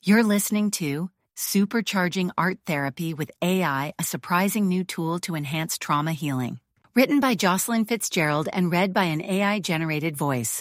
You're listening to Supercharging Art Therapy with AI, a surprising new tool to enhance trauma healing. Written by Jocelyn Fitzgerald and read by an AI-generated voice.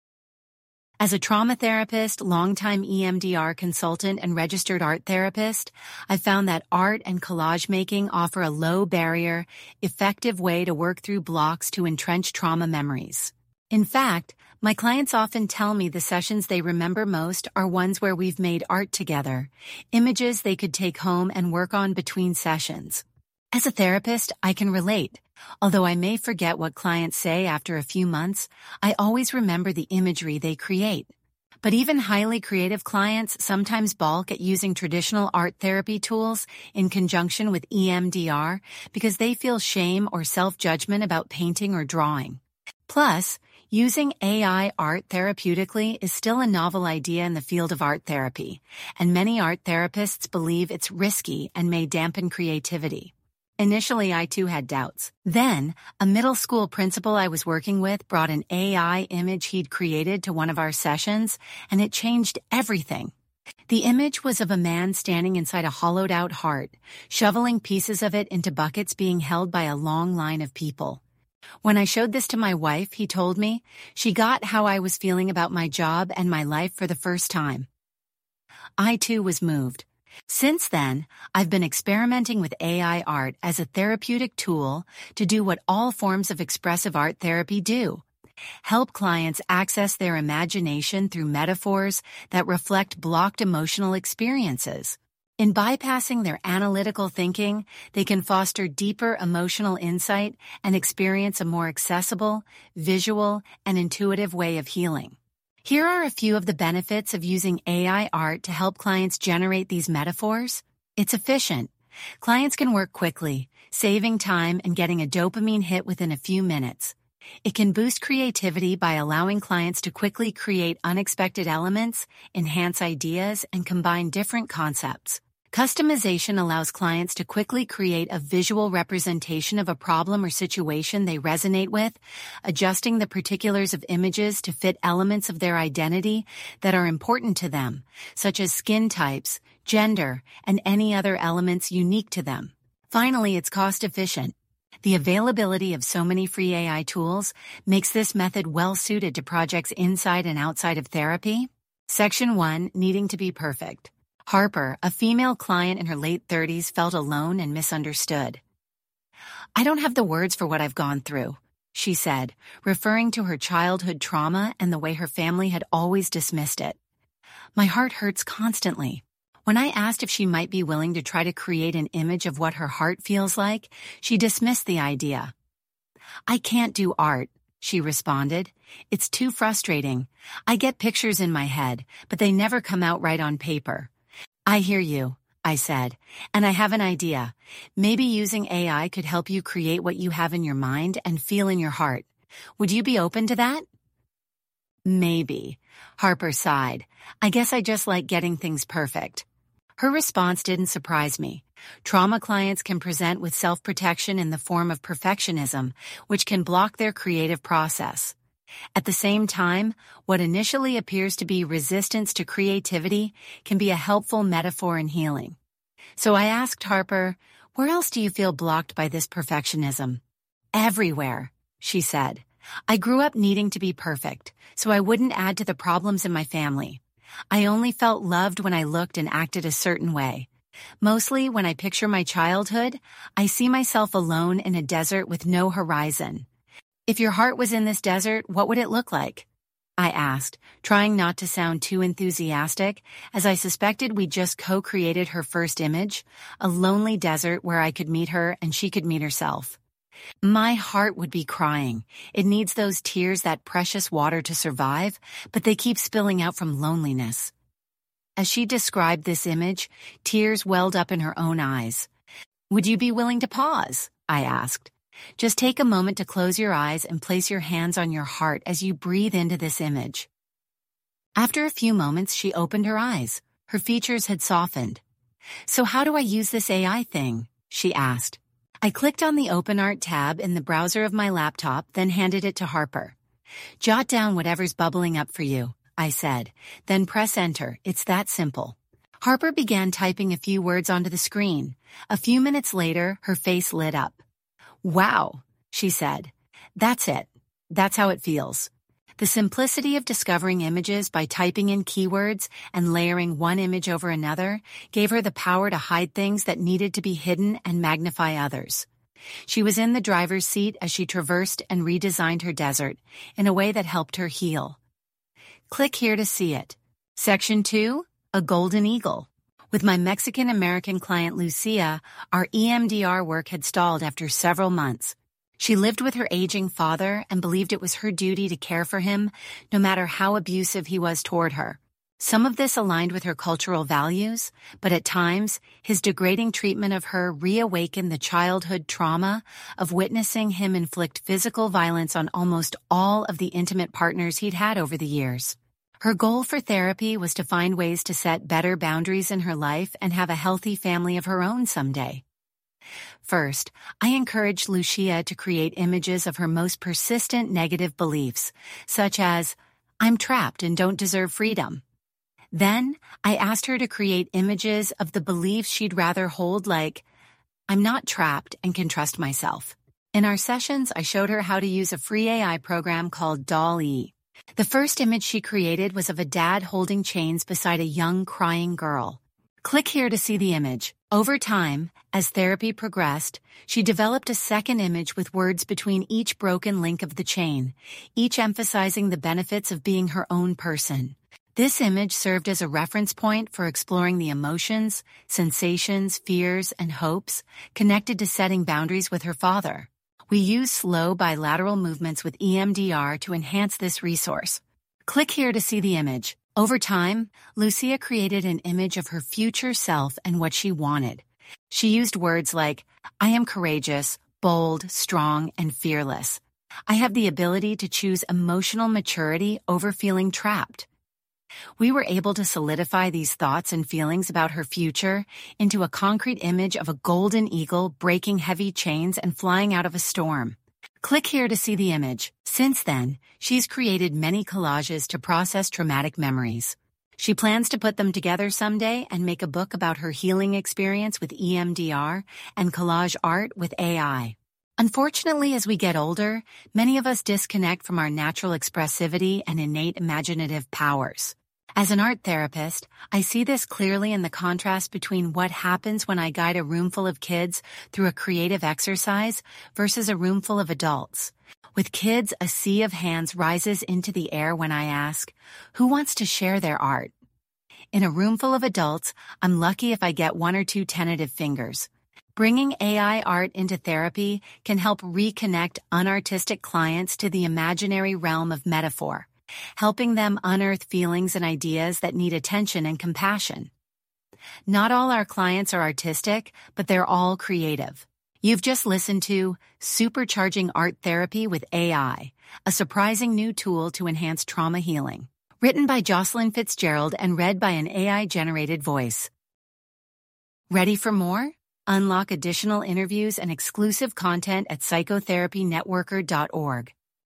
As a trauma therapist, longtime EMDR consultant, and registered art therapist, I've found that art and collage making offer a low-barrier, effective way to work through blocks to entrench trauma memories. In fact, my clients often tell me the sessions they remember most are ones where we've made art together, images they could take home and work on between sessions. As a therapist, I can relate. Although I may forget what clients say after a few months, I always remember the imagery they create. But even highly creative clients sometimes balk at using traditional art therapy tools in conjunction with EMDR because they feel shame or self-judgment about painting or drawing. Plus, using AI art therapeutically is still a novel idea in the field of art therapy, and many art therapists believe it's risky and may dampen creativity. Initially, I too had doubts. Then, a middle school principal I was working with brought an AI image he'd created to one of our sessions, and it changed everything. The image was of a man standing inside a hollowed-out heart, shoveling pieces of it into buckets being held by a long line of people. When I showed this to my wife, he told me, she got how I was feeling about my job and my life for the first time. I too was moved. Since then, I've been experimenting with AI art as a therapeutic tool to do what all forms of expressive art therapy do: help clients access their imagination through metaphors that reflect blocked emotional experiences. In bypassing their analytical thinking, they can foster deeper emotional insight and experience a more accessible, visual, and intuitive way of healing. Here are a few of the benefits of using AI art to help clients generate these metaphors. It's efficient. Clients can work quickly, saving time and getting a dopamine hit within a few minutes. It can boost creativity by allowing clients to quickly create unexpected elements, enhance ideas, and combine different concepts. Customization allows clients to quickly create a visual representation of a problem or situation they resonate with, adjusting the particulars of images to fit elements of their identity that are important to them, such as skin types, gender, and any other elements unique to them. Finally, it's cost-efficient. The availability of so many free AI tools makes this method well-suited to projects inside and outside of therapy. Section 1. Needing to be perfect. Harper, a female client in her late 30s, felt alone and misunderstood. "I don't have the words for what I've gone through," she said, referring to her childhood trauma and the way her family had always dismissed it. "My heart hurts constantly." When I asked if she might be willing to try to create an image of what her heart feels like, she dismissed the idea. "I can't do art," she responded. "It's too frustrating. I get pictures in my head, but they never come out right on paper." "I hear you," I said, "and I have an idea. Maybe using AI could help you create what you have in your mind and feel in your heart. Would you be open to that?" "Maybe," Harper sighed. "I guess I just like getting things perfect." Her response didn't surprise me. Trauma clients can present with self-protection in the form of perfectionism, which can block their creative process. At the same time, what initially appears to be resistance to creativity can be a helpful metaphor in healing. So I asked Harper, "Where else do you feel blocked by this perfectionism?" "Everywhere," she said. "I grew up needing to be perfect, so I wouldn't add to the problems in my family. I only felt loved when I looked and acted a certain way. Mostly when I picture my childhood, I see myself alone in a desert with no horizon. If your heart was in this desert, what would it look like?" I asked, trying not to sound too enthusiastic, as I suspected we'd just co-created her first image, a lonely desert where I could meet her and she could meet herself. "My heart would be crying. It needs those tears, that precious water to survive, but they keep spilling out from loneliness." As she described this image, tears welled up in her own eyes. "Would you be willing to pause?" I asked. "Just take a moment to close your eyes and place your hands on your heart as you breathe into this image." After a few moments, she opened her eyes. Her features had softened. "So how do I use this AI thing?" she asked. I clicked on the Open Art tab in the browser of my laptop, then handed it to Harper. "Jot down whatever's bubbling up for you," I said. "Then press enter. It's that simple." Harper began typing a few words onto the screen. A few minutes later, her face lit up. "Wow," she said. "That's it. That's how it feels." The simplicity of discovering images by typing in keywords and layering one image over another gave her the power to hide things that needed to be hidden and magnify others. She was in the driver's seat as she traversed and redesigned her desert in a way that helped her heal. Click here to see it. Section 2, a golden eagle. With my Mexican-American client Lucia, our EMDR work had stalled after several months. She lived with her aging father and believed it was her duty to care for him, no matter how abusive he was toward her. Some of this aligned with her cultural values, but at times, his degrading treatment of her reawakened the childhood trauma of witnessing him inflict physical violence on almost all of the intimate partners he'd had over the years. Her goal for therapy was to find ways to set better boundaries in her life and have a healthy family of her own someday. First, I encouraged Lucia to create images of her most persistent negative beliefs, such as, "I'm trapped and don't deserve freedom." Then, I asked her to create images of the beliefs she'd rather hold, like, "I'm not trapped and can trust myself." In our sessions, I showed her how to use a free AI program called DALL-E. The first image she created was of a dad holding chains beside a young, crying girl. Click here to see the image. Over time, as therapy progressed, she developed a second image with words between each broken link of the chain, each emphasizing the benefits of being her own person. This image served as a reference point for exploring the emotions, sensations, fears, and hopes connected to setting boundaries with her father. We use slow bilateral movements with EMDR to enhance this resource. Click here to see the image. Over time, Lucia created an image of her future self and what she wanted. She used words like, "I am courageous, bold, strong, and fearless. I have the ability to choose emotional maturity over feeling trapped." We were able to solidify these thoughts and feelings about her future into a concrete image of a golden eagle breaking heavy chains and flying out of a storm. Click here to see the image. Since then, she's created many collages to process traumatic memories. She plans to put them together someday and make a book about her healing experience with EMDR and collage art with AI. Unfortunately, as we get older, many of us disconnect from our natural expressivity and innate imaginative powers. As an art therapist, I see this clearly in the contrast between what happens when I guide a room full of kids through a creative exercise versus a room full of adults. With kids, a sea of hands rises into the air when I ask, "Who wants to share their art?" In a room full of adults, I'm lucky if I get one or two tentative fingers. Bringing AI art into therapy can help reconnect unartistic clients to the imaginary realm of metaphor, helping them unearth feelings and ideas that need attention and compassion. Not all our clients are artistic, but they're all creative. You've just listened to Supercharging Art Therapy with AI, a surprising new tool to enhance trauma healing. Written by Jocelyn Fitzgerald and read by an AI-generated voice. Ready for more? Unlock additional interviews and exclusive content at psychotherapienetworker.org.